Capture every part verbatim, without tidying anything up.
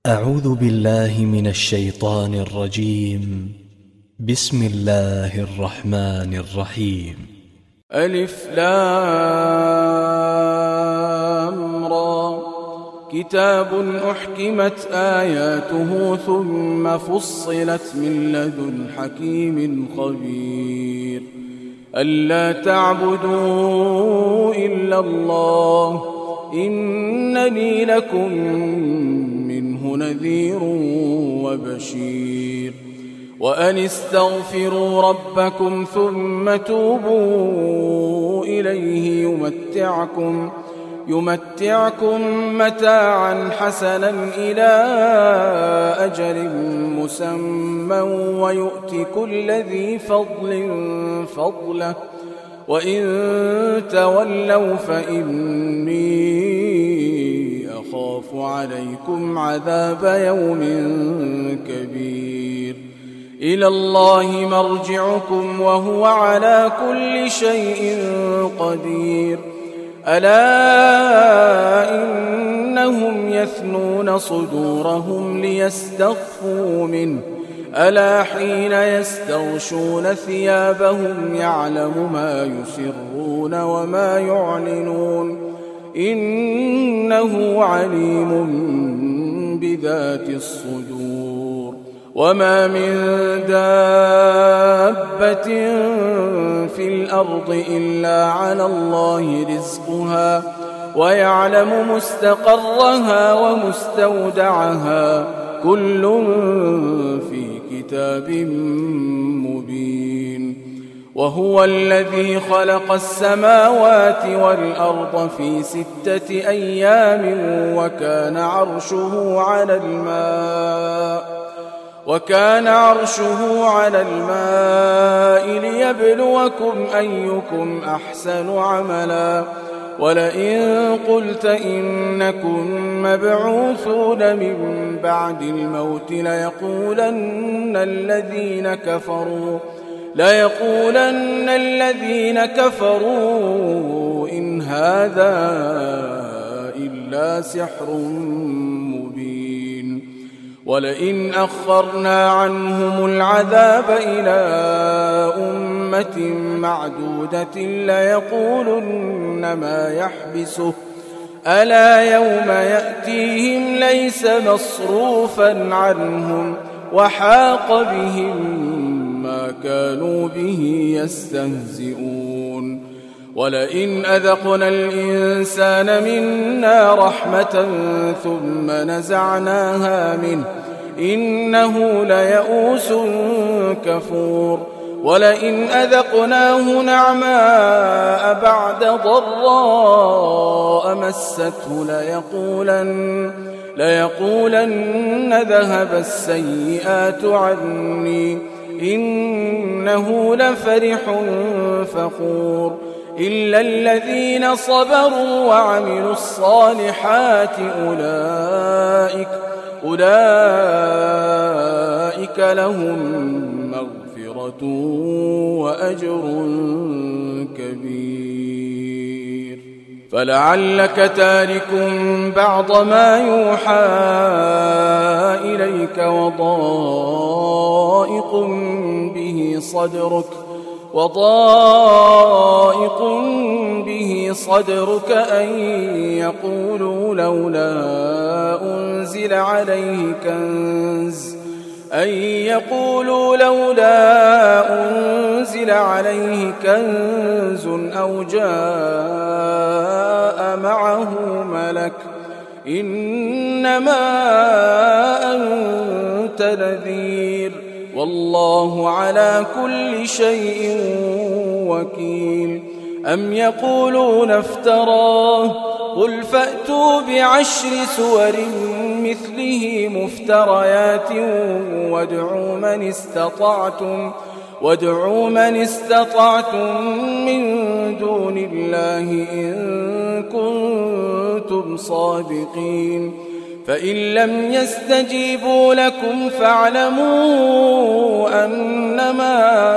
أعوذ بالله من الشيطان الرجيم. بسم الله الرحمن الرحيم. ألف لام را كتاب أحكمت آياته ثم فصلت من لدن حكيم خبير ألا تعبدوا إلا الله إنني لكم منه نذير وبشير وأن استغفروا ربكم ثم توبوا إليه يمتعكم يمتعكم متاعا حسنا إلى أجل مسمى ويؤت كل ذي فضل فضله وإن تولوا فإني أخاف عليكم عذاب يوم كبير إلى الله مرجعكم وهو على كل شيء قدير ألا إنهم يثنون صدورهم ليستخفوا منه ألا حين يستغشون ثيابهم يعلم ما يسرون وما يعلنون إنه عليم بذات الصدور وما من دابة في الأرض إلا على الله رزقها ويعلم مستقرها ومستودعها كل في كتاب مبين وهو الذي خلق السماوات والأرض في ستة أيام وكان عرشه على الماء وكان عرشه على الماء ليبلوكم أيكم أحسن عملا ولئن قلت إنكم مبعوثون من بعد الموت ليقولن الذين كفروا ليقولن الذين كفروا إن هذا إلا سحر مبين ولئن أخرنا عنهم العذاب إلى أمة معدودة ليقولن ما يحبسه ألا يوم يأتيهم ليس مصروفا عنهم وحاق بهم ما كانوا به يستهزئون ولئن أذقنا الإنسان منا رحمة ثم نزعناها منه إنه ليئوس كفور ولئن أذقناه نعماء بعد ضراء مسته ليقولن, ليقولن ذهب السيئات عني إنه لفرح فخور إلا الذين صبروا وعملوا الصالحات أولئك, أولئك لهم مغفرة وأجر كبير فلعلك تارك بعض ما يوحى إليك وضائق به صدرك وضائق به صدرك أن يقولوا لولا أنزل عليه كنز أن يقولوا لولا أنزل عليه كنز أو جاء معه ملك إنما أنت نذير والله على كل شيء وكيل أم يقولون افتراه قل فأتوا بعشر سور مثله مفتريات وادعوا من استطعتم وادعوا من استطعتم من دون الله إن كنتم صادقين فإن لم يستجيبوا لكم فاعلموا أنما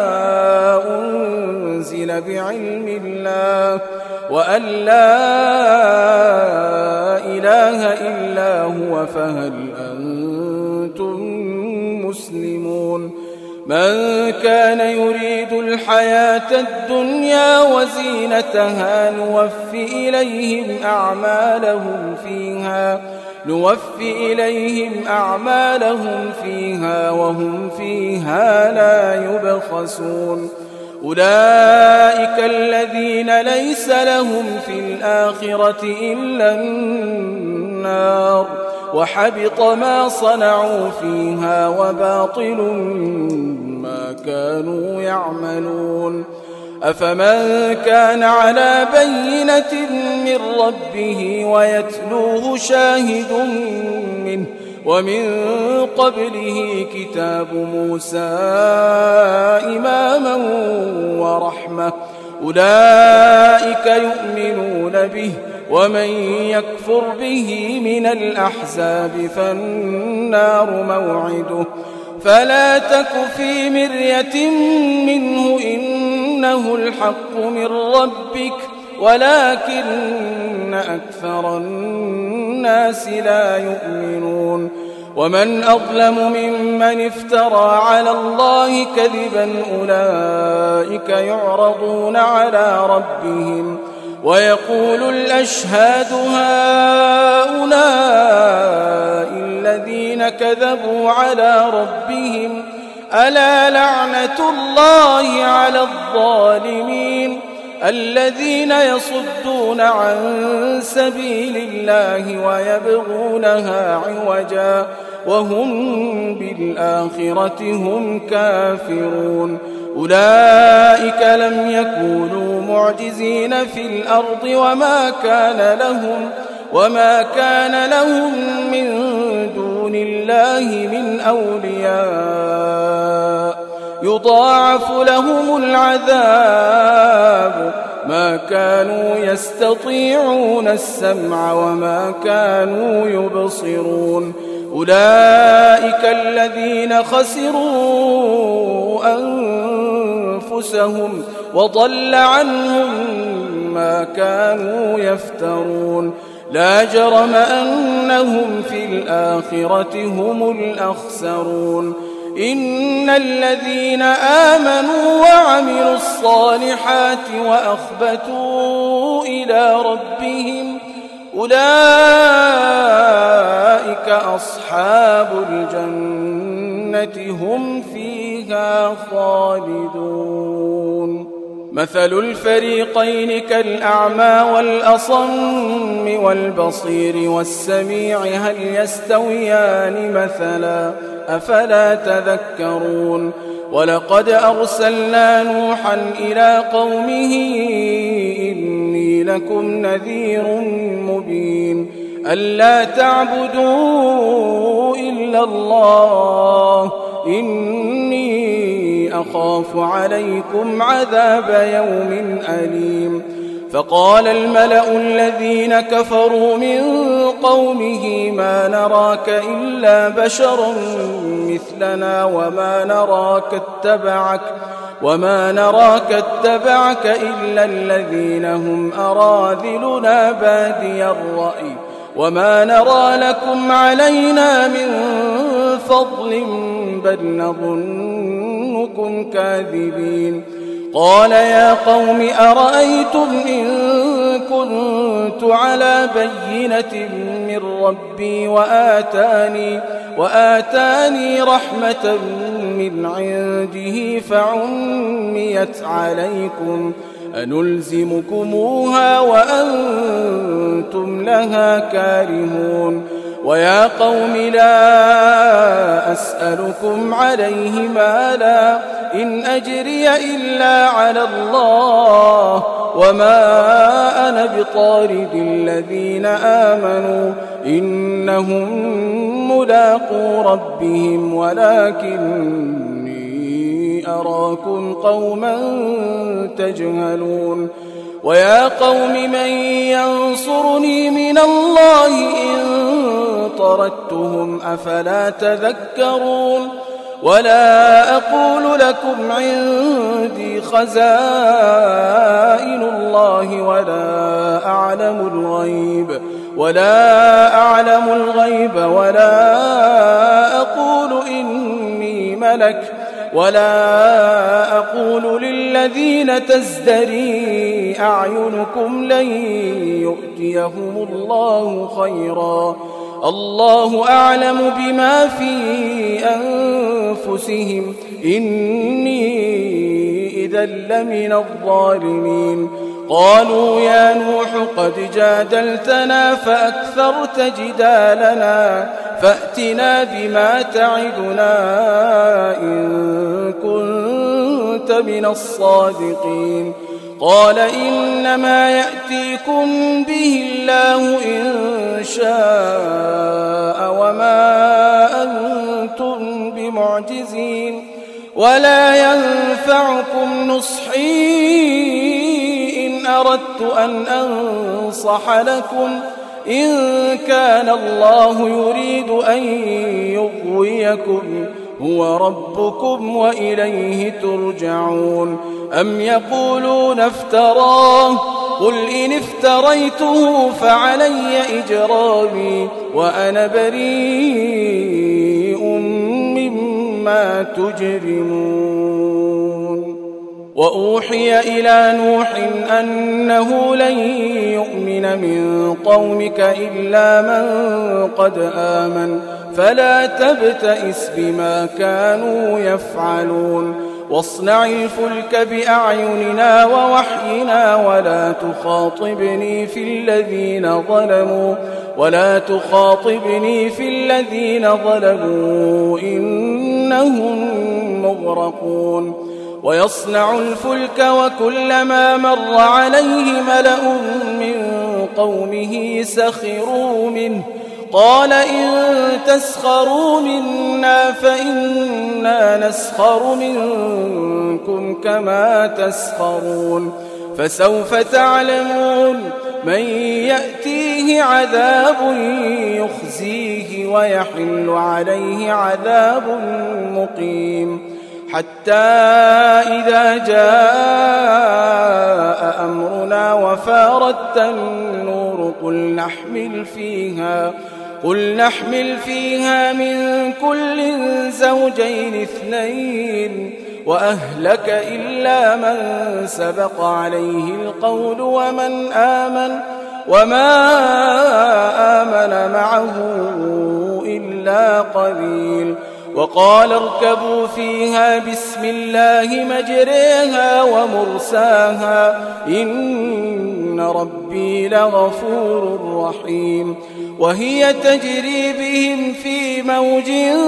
أنزل بعلم الله وأن لا إله إلا هو فهل أنتم وأنتم مسلمون من كان يريد الحياة الدنيا وزينتها نوفي إليهم أعمالهم فيها نوفي إليهم أعمالهم فيها وهم فيها لا يبخسون أولئك الذين ليس لهم في الآخرة إلا النار وحبط ما صنعوا فيها وباطل ما كانوا يعملون أفمن كان على بينة من ربه ويتلوه شاهد منه ومن قبله كتاب موسى إماما ورحمة أولئك يؤمنون به ومن يكفر به من الأحزاب فالنار موعده فلا تك في مرية منه إنه الحق من ربك ولكن أكثر الناس لا يؤمنون ومن أظلم ممن افترى على الله كذبا أولئك يعرضون على ربهم ويقول الأشهاد هؤلاء الذين كذبوا على ربهم ألا لعنة الله على الظالمين الذين يصدون عن سبيل الله ويبغونها عوجا وهم بالآخرة هم كافرون أولئك لم يكونوا معجزين في الأرض وما كان لهم وما كان لهم من دون الله من أولياء يضاعف لهم العذاب ما كانوا يستطيعون السمع وما كانوا يبصرون أولئك الذين خسروا أنفسهم وضل عنهم ما كانوا يفترون لا جرم أنهم في الآخرة هم الأخسرون إن الذين آمنوا وعملوا الصالحات وأخبتوا إلى ربهم أولئك أصحاب الجنة هم فيها خالدون مثل الفريقين كالأعمى والأصم والبصير والسميع هل يستويان مثلا أفلا تذكرون ولقد أرسلنا نوحا إلى قومه إني لكم نذير مبين ألا تعبدوا إلا الله إني أخاف عليكم عذاب يوم أليم فقال الملأ الذين كفروا من قومه ما نراك إلا بشرا مثلنا وما نراك اتبعك وما نراك اتبعك إلا الذين هم أراذلنا بادي الرأي وما نرى لكم علينا من فضل بل نظنكم كاذبين قال يا قوم أرأيتم إن كنت على بينة من ربي وآتاني, وآتاني رحمة من عنده فعميت عليكم أنلزمكموها وأنتم لها كارهون ويا قوم لا أسألكم عليه مالا إن أجري إلا على الله وما أنا بطارد الذين آمنوا إنهم ملاقو ربهم ولكني أراكم قوما تجهلون ويا قوم من ينصرني من الله إن طردتهم أفلا تذكرون ولا أقول لكم عندي خزائن الله ولا أعلم الغيب ولا أعلم الغيب ولا أقول إني ملك ولا أقول للذين تزدري أعينكم لن يؤتيهم الله خيرا الله أعلم بما في أنفسهم إني إذا لمن الظالمين. قالوا يا نوح قد جادلتنا فأكثرت جدالنا فأتنا بما تعدنا إن كنت من الصادقين. قال إنما يأتيكم به الله إن شاء وما أنتم بمعجزين ولا ينفعكم نصحي إن أردت أن أنصح لكم إن كان الله يريد أن يغويكم هو ربكم وإليه ترجعون. أم يقولون افتراه قل إن افتريته فعلي إجرامي وأنا بريء مما تجرمون. وأوحي إلى نوح أنه لن يؤمن من قومك إلا من قد آمن فلا تبتئس بما كانوا يفعلون. واصنع الفلك بأعيننا ووحينا ولا تخاطبني في الذين ظلموا ولا تخاطبني في الذين ظلموا إنهم مغرقون. ويصنع الفلك وكلما مر عليه ملأ من قومه سخروا منه قال إن تسخروا منا فإنا نسخر منكم كما تسخرون. فسوف تعلمون من يأتيه عذاب يخزيه ويحل عليه عذاب مقيم. حتى إذا جاء أمرنا وفارت النور قل نحمل فيها قل نحمل فيها من كل زوجين اثنين وأهلك إلا من سبق عليه القول ومن آمن وما آمن معه إلا قليل. وقال اركبوا فيها بسم الله مجريها ومرساها إن ربي لغفور رحيم. وهي تجري بهم في موج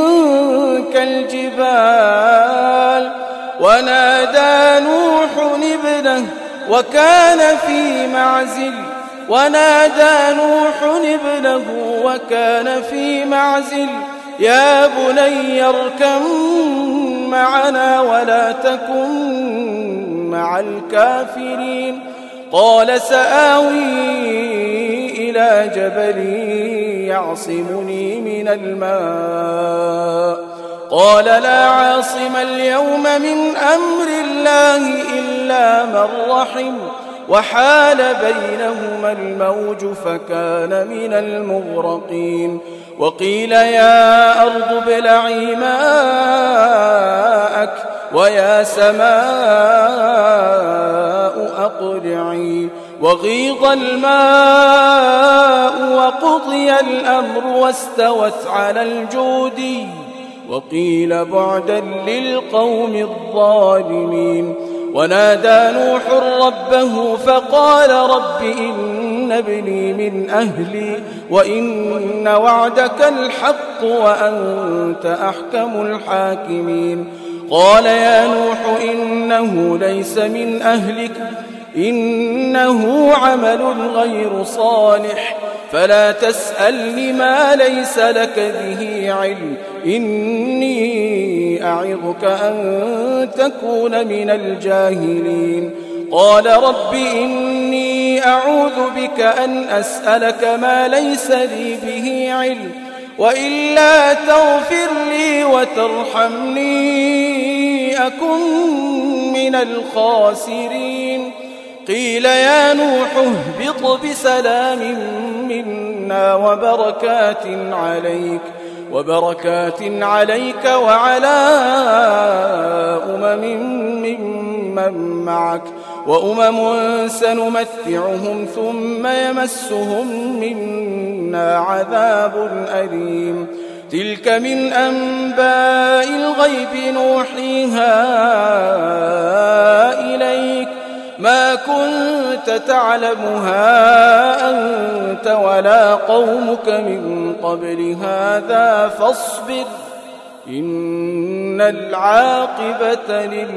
كالجبال ونادى نوح ابنه وكان في معزل ونادى نوح ابنه وكان في معزل يا بني اركب معنا ولا تكن مع الكافرين. قال سآوي إلى جبل يعصمني من الماء قال لا عاصم اليوم من أمر الله إلا من رحم وحال بينهما الموج فكان من المغرقين. وقيل يا أرض ابلعي ماءك ويا سماء أقلعي وغيض الماء وقضي الأمر واستوت على الجودي وقيل بعدا للقوم الظالمين. ونادى نوح ربه فقال رب إن ابني من أهلي وإن وعدك الحق وأنت أحكم الحاكمين. قال يا نوح إنه ليس من أهلك إنه عمل غير صالح فلا تسألني ما ليس لك به علم إني أعظك أن تكون من الجاهلين. قال رب إني أعوذ بك أن أسألك ما ليس لي به علم وإلا تغفر لي وترحمني أكن من الخاسرين. قيل يا نوح اهبط بسلام منا منا وبركات عليك وبركات عليك وعلى أمم ممن معك وأمم سنمتعهم ثم يمسهم منا عذاب أليم تلك من أنباء الغيب نوحيها إليك ما كنت تعلمها أنت ولا قومك من قبل هذا فاصبر إن العاقبة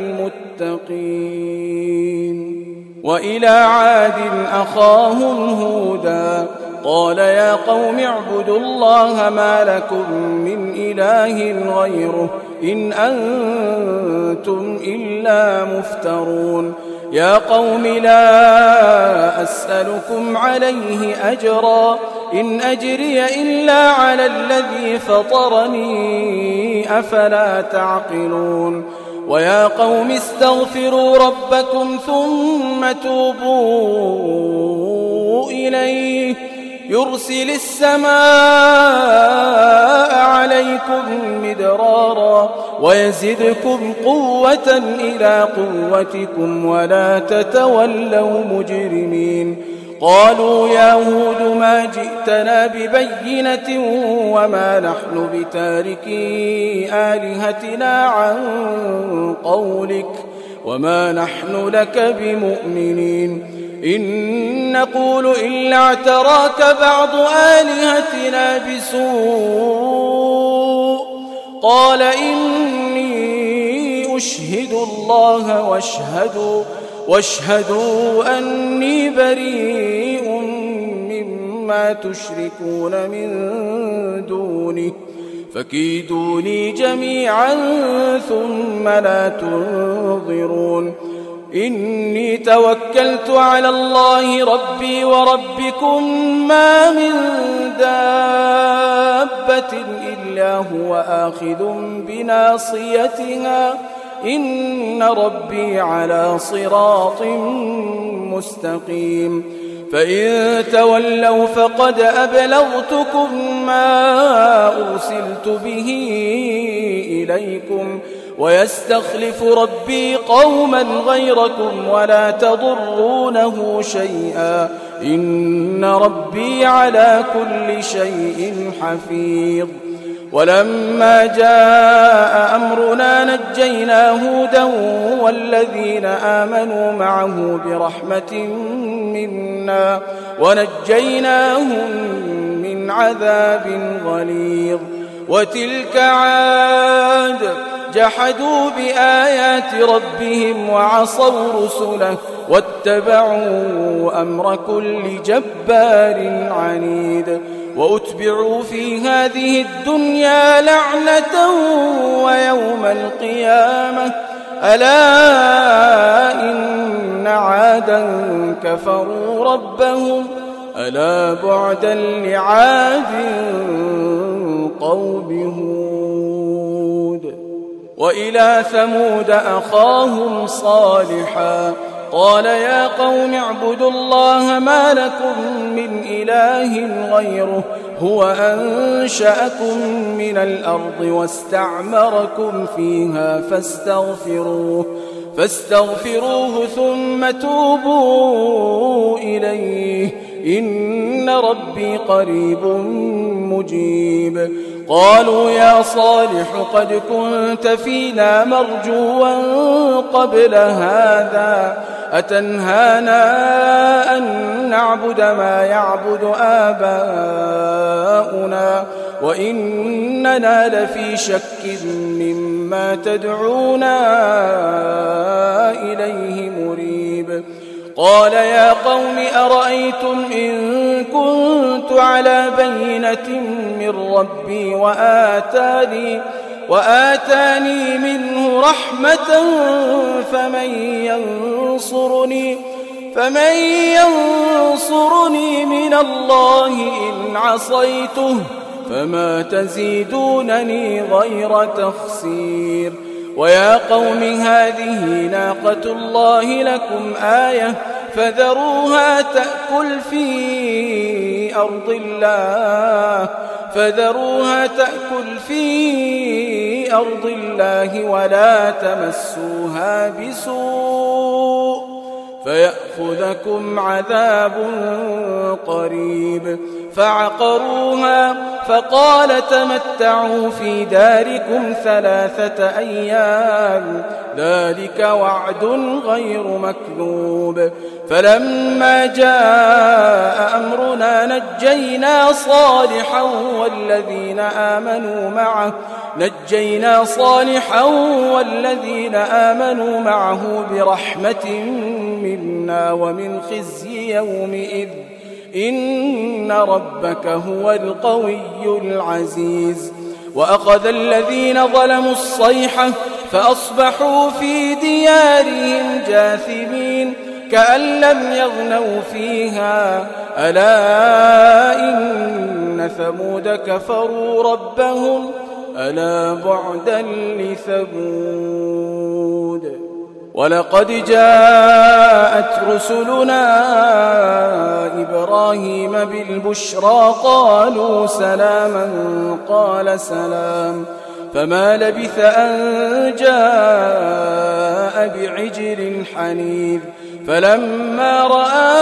للمتقين وإلى عاد أخاهم هودا قال يا قوم اعبدوا الله ما لكم من إله غيره إن أنتم إلا مفترون يا قوم لا أسألكم عليه أجرا إن أجري إلا على الذي فطرني أفلا تعقلون ويا قوم استغفروا ربكم ثم توبوا إليه يرسل السماء عليكم مدرارا ويزدكم قوة إلى قوتكم ولا تتولوا مجرمين قالوا يا هود ما جئتنا ببينة وما نحن بتاركي آلهتنا عن قولك وما نحن لك بمؤمنين إن نقول إلا اعتراك بعض آلهتنا بسوء قال إني أشهد الله واشهدوا واشهدوا أني بريء مما تشركون من دونه فكيدوني جميعا ثم لا تنظرون إني توكلت على الله ربي وربكم ما من دابة إلا هو آخذ بناصيتها إن ربي على صراط مستقيم فإن تولوا فقد أبلغتكم ما أرسلت به إليكم ويستخلف ربي قوما غيركم ولا تضرونه شيئا إن ربي على كل شيء حفيظ ولما جاء أمرنا نجينا هودا والذين آمنوا معه برحمة منا ونجيناهم من عذاب غليظ وتلك عاد جحدوا بآيات ربهم وعصوا رسله واتبعوا أمر كل جبار عنيد وأتبعوا في هذه الدنيا لعنة ويوم القيامة ألا إن عادا كفروا ربهم ألا بعدا لعاد قوم هود وإلى ثمود أخاهم صالحا قال يا قوم اعبدوا الله ما لكم من إله غيره هو أنشأكم من الأرض واستعمركم فيها فاستغفروه فاستغفروه ثم توبوا إليه إن ربي قريب مجيب قالوا يا صالح قد كنت فينا مرجوا قبل هذا أتنهانا أن نعبد ما يعبد آباؤنا وإننا لفي شك مما تدعونا إليه مريب قال يا قوم أرأيتم إن كنت على بينة من ربي وآتاني وآتاني منه رحمة فمن ينصرني فمن ينصرني من الله إن عصيته فما تزيدونني غير تخسير ويا قوم هذه ناقة الله لكم آية فذروها تأكل في أرض الله فذروها تأكل في أرض الله ولا تمسوها بسوء فيأخذكم عذاب قريب. فعقروها فقال تمتعوا في داركم ثلاثة أيام ذلك وعد غير مكذوب. فلما جاء أمرنا نجينا صالحا والذين آمنوا معه نجينا صالحا والذين آمنوا معه برحمة منا ومن خزي يومئذ إن ربك هو القوي العزيز. وأخذ الذين ظلموا الصيحة فأصبحوا في ديارهم جاثمين كأن لم يغنوا فيها ألا إن ثمود كفروا ربهم ألا بعدا لثمود. ولقد جاءت رسلنا إبراهيم بالبشرى قالوا سلاما قال سلام فما لبث أن جاء بعجل حنيذ. فلما رأى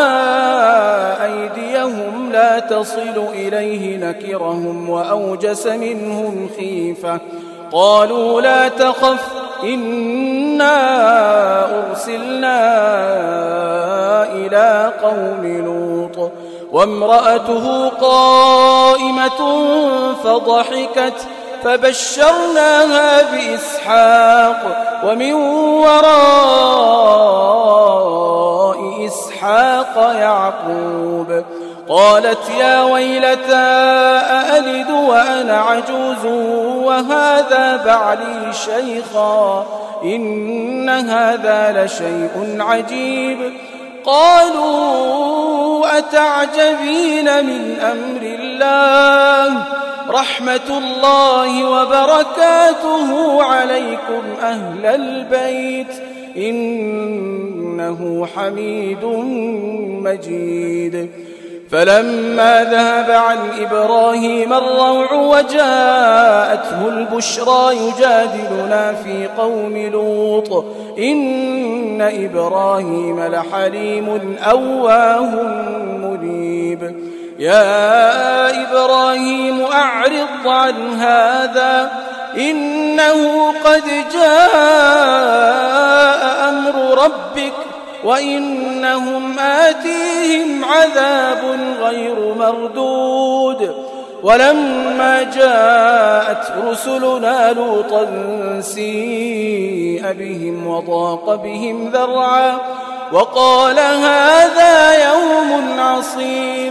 أيديهم لا تصل إليه نكرهم وأوجس منهم خيفة قالوا لا تخف إنا أرسلنا إلى قوم لوط وامرأته قائمة فضحكت فبشرناها بإسحاق ومن وراء إسحاق يعقوب. قالت يا ويلتى أألد وأنا عجوز وهذا بعلي شيخا إن هذا لشيء عجيب. قالوا أتعجبين من أمر الله رحمة الله وبركاته عليكم أهل البيت إنه حميد مجيد. فلما ذهب عن إبراهيم الروع وجاءته البشرى يجادلنا في قوم لوط إن إبراهيم لحليم أواه منيب. يا إبراهيم أعرض عن هذا إنه قد جاء أمر ربك وإنهم آتيهم عذاب غير مردود. ولما جاءت رسلنا لوطا سيء بهم وضاق بهم ذرعا وقال هذا يوم عصيب.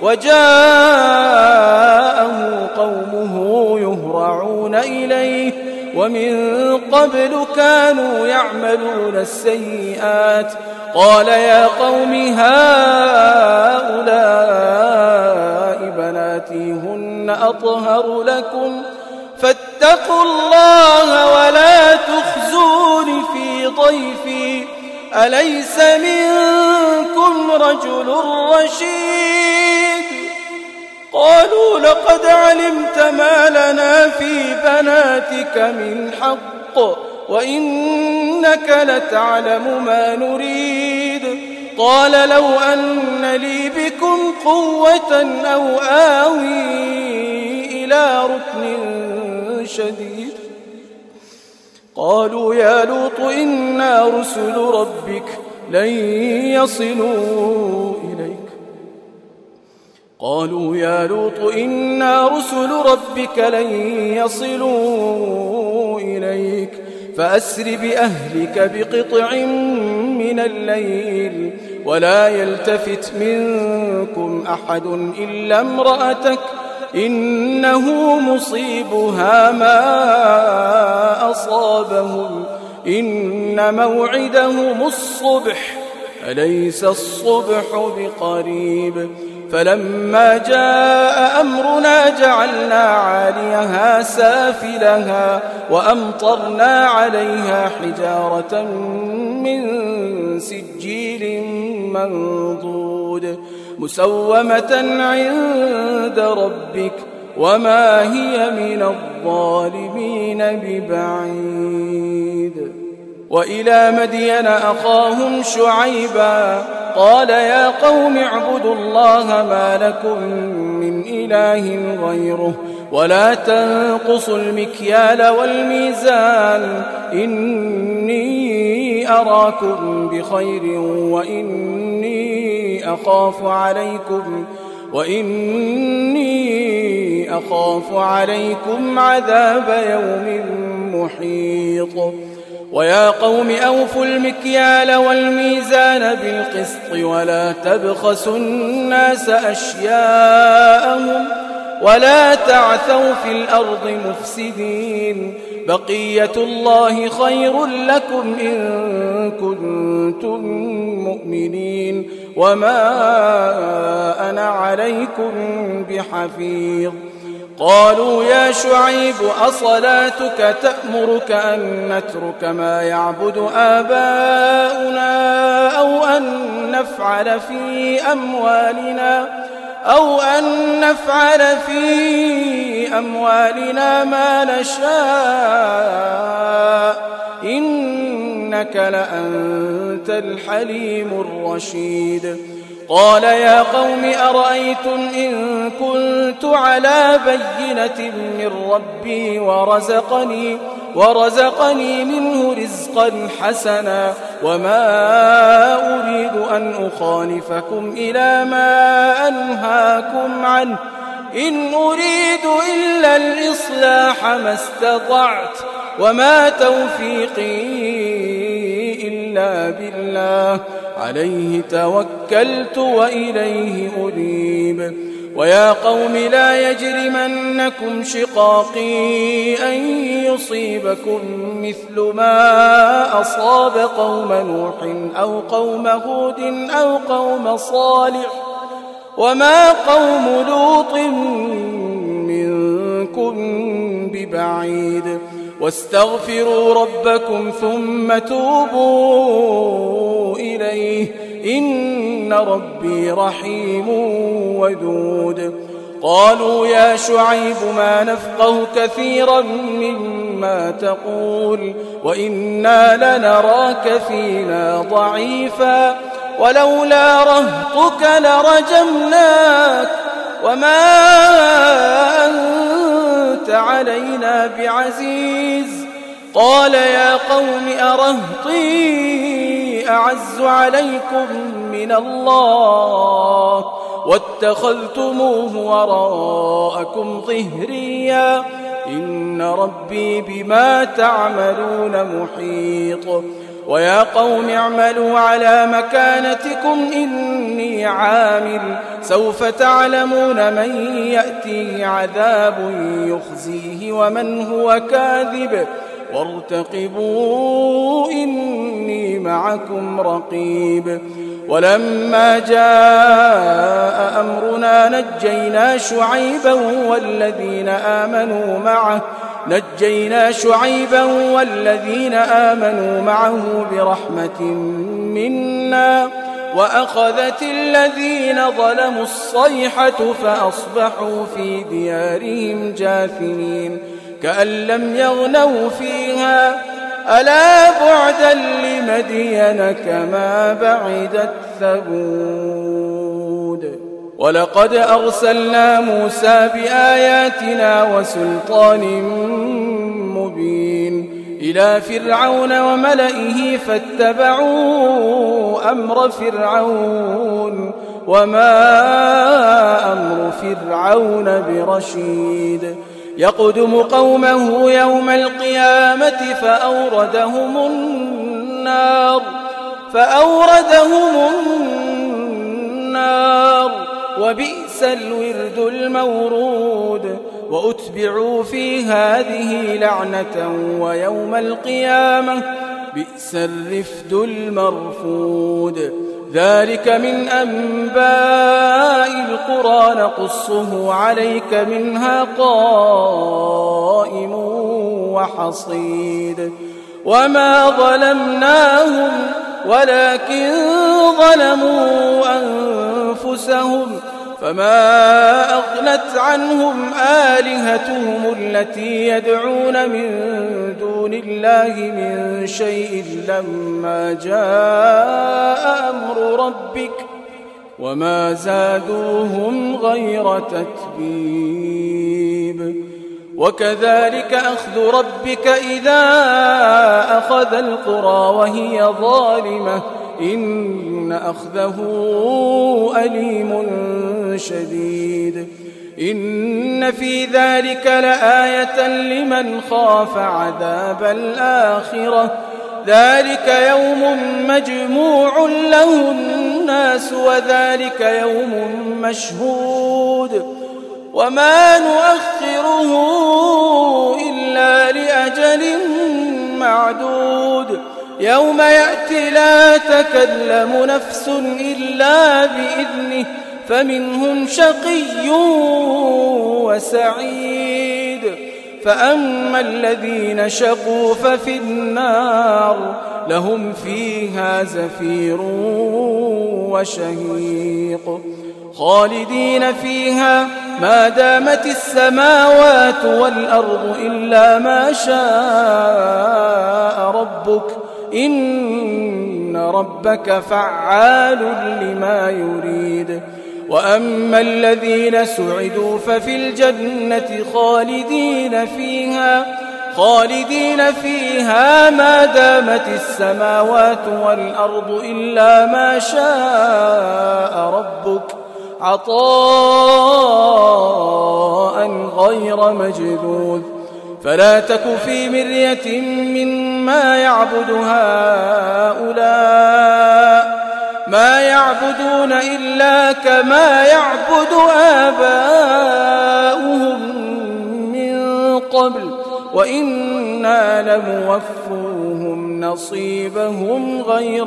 وجاءه قومه يهرعون إليه ومن قبل كانوا يعملون السيئات قال يا قوم هؤلاء بناتي هن أطهر لكم فاتقوا الله ولا تخزون في ضيفي أليس منكم رجل رشيد. قالوا لقد علمت ما لنا في بناتك من حق وإنك لتعلم ما نريد. قال لو أن لي بكم قوة أو آوي إلى ركن شديد. قالوا يا لوط إنا رسل ربك لن يصلوا إليك قالوا يا لوط إنا رسل ربك لن يصلوا إليك فأسر بأهلك بقطع من الليل ولا يلتفت منكم أحد إلا امرأتك إنه مصيبها ما أصابهم إن موعدهم الصبح أليس الصبح بقريب. فلما جاء أمرنا جعلنا عاليها سافلها وأمطرنا عليها حجارة من سجيل منضود مسومة عند ربك وما هي من الظالمين ببعيد. وإلى مدين أخاهم شعيبا قال يا قوم اعبدوا الله ما لكم من إله غيره ولا تنقصوا المكيال والميزان إني أراكم بخير وإني أخاف عليكم وإني أخاف عليكم عذاب يوم محيط. ويا قوم أوفوا المكيال والميزان بالقسط ولا تبخسوا الناس أشياءهم ولا تعثوا في الأرض مفسدين بقية الله خير لكم إن كنتم مؤمنين وما أنا عليكم بحفيظ. قالوا يا شعيب أصلاتك تأمرك أن نترك ما يعبد آباؤنا أو أن نفعل في أموالنا أو أن نفعل في أموالنا ما نشاء إنك لأنت الحليم الرشيد. قال يا قوم أرأيتم إن كنت على بينة من ربي ورزقني, ورزقني منه رزقا حسنا وما أريد أن أخالفكم إلى ما أنهاكم عنه إن أريد إلا الإصلاح ما استطعت وما توفيقي إلا بالله عليه توكلت وإليه أنيب. ويا قوم لا يجرمنكم شقاقي أن يصيبكم مثل ما أصاب قوم نوح أو قوم هود أو قوم صالح وما قوم لوط منكم ببعيد. واستغفروا ربكم ثم توبوا إليه إن ربي رحيم ودود. قالوا يا شعيب ما نفقه كثيرا مما تقول وإنا لنراك فينا ضعيفا ولولا رهطك لرجمناك وما أنت علينا بعزيز. قال يا قوم أرهطي أعز عليكم من الله واتخذتموه وراءكم ظهريا إن ربي بما تعملون محيط. ويا قوم اعملوا على مكانتكم إني عامل سوف تعلمون من يأتيه عذاب يخزيه ومن هو كاذب وارتقبوا إني معكم رقيب. ولما جاء أمرنا نجينا شعيبا والذين آمنوا معه نجينا شعيبا والذين آمنوا معه برحمة منا وأخذت الذين ظلموا الصيحة فأصبحوا في ديارهم جاثمين كأن لم يغنوا فيها ألا بعدا لمدين كما بعدت ثمود. ولقد أرسلنا موسى بآياتنا وسلطان مبين إلى فرعون وملئه فاتبعوا أمر فرعون وما أمر فرعون برشيد. يقدم قومه يوم القيامة فأوردهم النار فأوردهم النار وبئس الورد المورود. وأتبعوا في هذه لعنة ويوم القيامة بئس الرفد المرفود. ذلك من أنباء القرى نقصه عليك منها قائم وحصيد وما ظلمناهم ولكن ظلموا أنفسهم فما أغنت عنهم آلهتهم التي يدعون من دون الله من شيء لما جاء أمر ربك وما زادوهم غير تتبيب وكذلك أخذ ربك إذا أخذ القرى وهي ظالمة إن أخذه أليم شديد إن في ذلك لآية لمن خاف عذاب الآخرة ذلك يوم مجموع له الناس وذلك يوم مشهود وما نؤخره إلا لأجل معدود يوم يأتي لا تكلم نفس إلا بإذنه فمنهم شقي وسعيد فأما الذين شقوا ففي النار لهم فيها زفير وشهيق خالدين فيها ما دامت السماوات والأرض إلا ما شاء ربك إن ربك فعال لما يريد وأما الذين سعدوا ففي الجنة خالدين فيها خالدين فيها ما دامت السماوات والأرض إلا ما شاء ربك عطاء غير مجدود فلا تك في مرية مما يعبد هؤلاء ما يعبدون إلا كما يعبد آباؤهم من قبل وإنا لموفوهم نصيبهم غير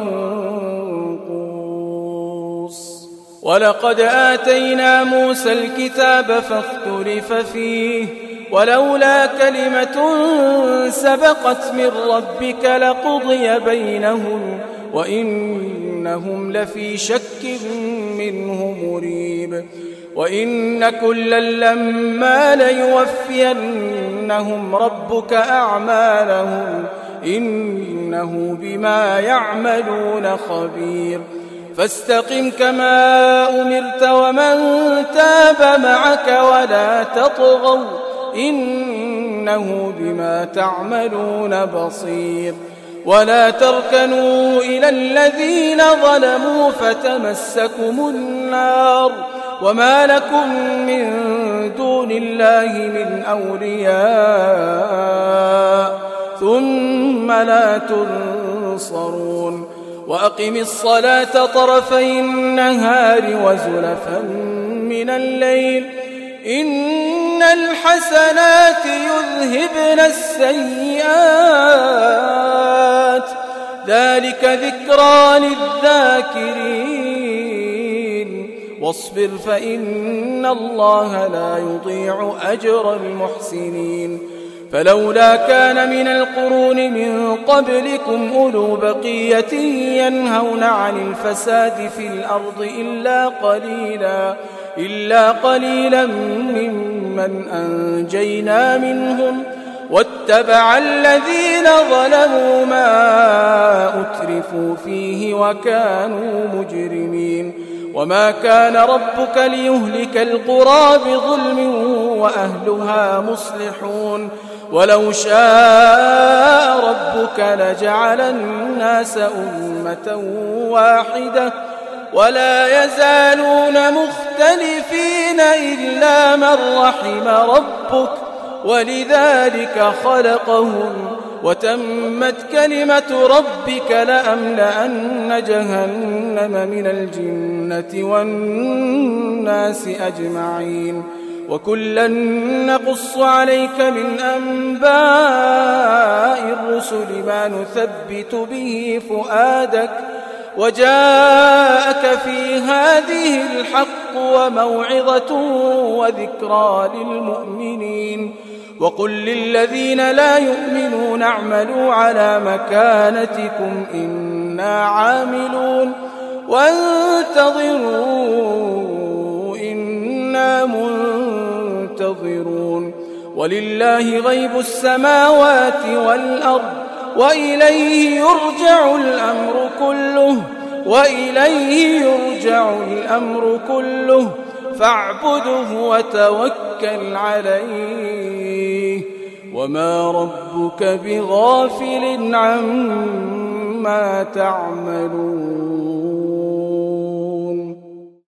منقوص ولقد آتينا موسى الكتاب فاختلف فيه ولولا كلمة سبقت من ربك لقضي بينهم وإنهم لفي شك منه مريب وإن كلا لما ليوفينهم ربك أعمالهم إنه بما يعملون خبير فاستقم كما أمرت ومن تاب معك ولا تطغوا إنه بما تعملون بصير ولا تركنوا إلى الذين ظلموا فتمسكم النار وما لكم من دون الله من أولياء ثم لا تنصرون وأقم الصلاة طرفي النهار وزلفا من الليل إن الحسنات يذهبن السيئات ذلك ذكرى للذاكرين واصبر فإن الله لا يضيع أجر المحسنين فلولا كان من القرون من قبلكم أولو بقية ينهون عن الفساد في الأرض إلا قليلا إلا قليلا ممن أنجينا منهم واتبع الذين ظلموا ما أترفوا فيه وكانوا مجرمين وما كان ربك ليهلك القرى بظلم وأهلها مصلحون ولو شاء ربك لجعل الناس أمة واحدة ولا يزالون مختلفين إلا من رحم ربك ولذلك خلقهم وتمت كلمة ربك لأملأن جهنم من الجنة والناس أجمعين وكلا نقص عليك من أنباء الرسل ما نثبت به فؤادك وجاءك في هذه الحق وموعظة وذكرى للمؤمنين وقل للذين لا يؤمنون اعملوا على مكانتكم إنا عاملون وانتظروا إنا منتظرون ولله غيب السماوات والأرض وإليه يرجع الأمر كله وإليه يرجع الأمر كله فاعبده وتوكل عليه وما ربك بغافل عما تعملون.